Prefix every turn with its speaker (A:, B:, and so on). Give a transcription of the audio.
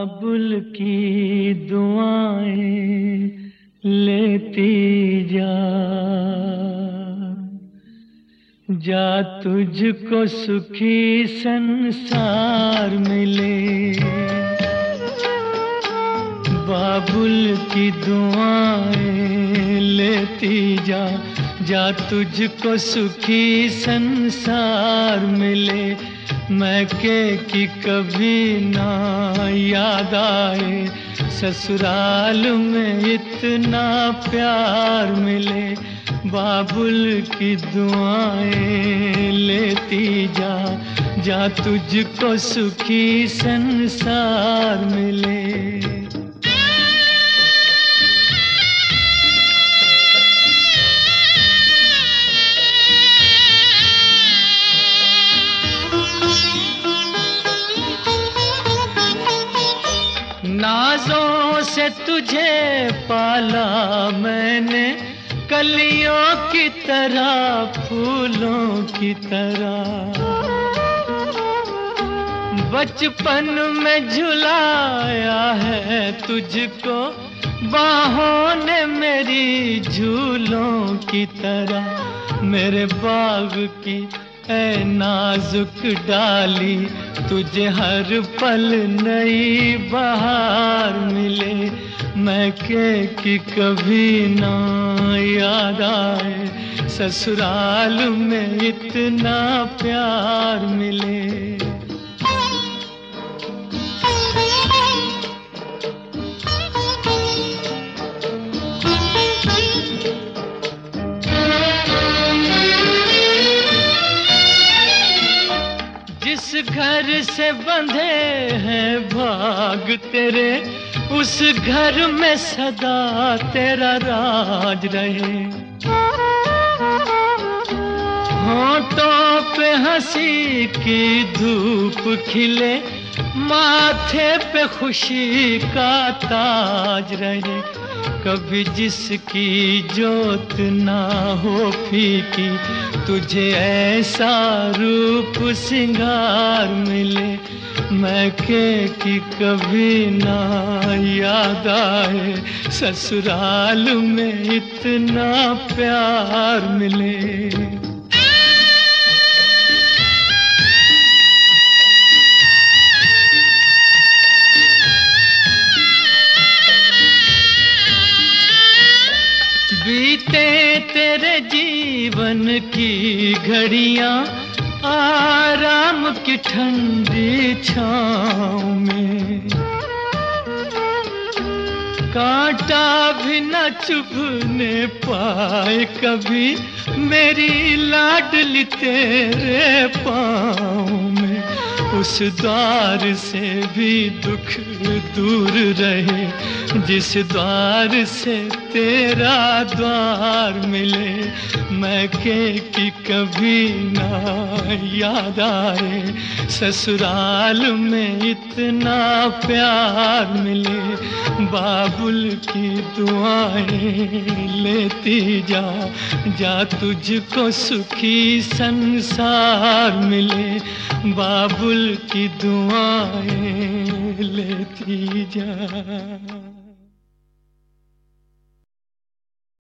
A: बाबुल की दुआएं लेती जा, जा तुझको सुखी संसार मिले। बाबुल की दुआएं लेती जा, जा तुझको सुखी संसार मिले। मैके की कभी ना याद आए, ससुराल में इतना प्यार मिले। बाबुल की दुआएं लेती जा, जा तुझको सुखी संसार मिले। नाज़ों से तुझे पाला मैंने, कलियों की तरह फूलों की तरह। बचपन में झुलाया है तुझको बाहों ने मेरी झूलों की तरह। मेरे बाग की ऐ नाजुक डाली, तुझे हर पल नई बहार मिले। मैके की कभी ना याद आए, ससुराल में इतना प्यार मिले। जिस घर से बंधे हैं भाग तेरे, उस घर में सदा तेरा राज रहे। होठों पे हंसी की धूप खिले, माथे पे खुशी का ताज रहे। कभी जिसकी जोत ना हो फीकी, तुझे ऐसा रूप सिंगार मिले। मैके की कभी ना याद आए, ससुराल में इतना प्यार मिले। बीते तेरे जीवन की घड़ियां आराम की ठंडी छाँव में, कांटा भी न चुभने पाए कभी मेरी लाडली तेरे पाँव में। उस द्वार से भी दुख दूर रहे, जिस द्वार से तेरा द्वार मिले। मैके की कभी ना याद आए, ससुराल में इतना प्यार मिले। बाबुल की दुआएं लेती जा, जा तुझको सुखी संसार मिले। बाबुल की दुआएं लेती जा।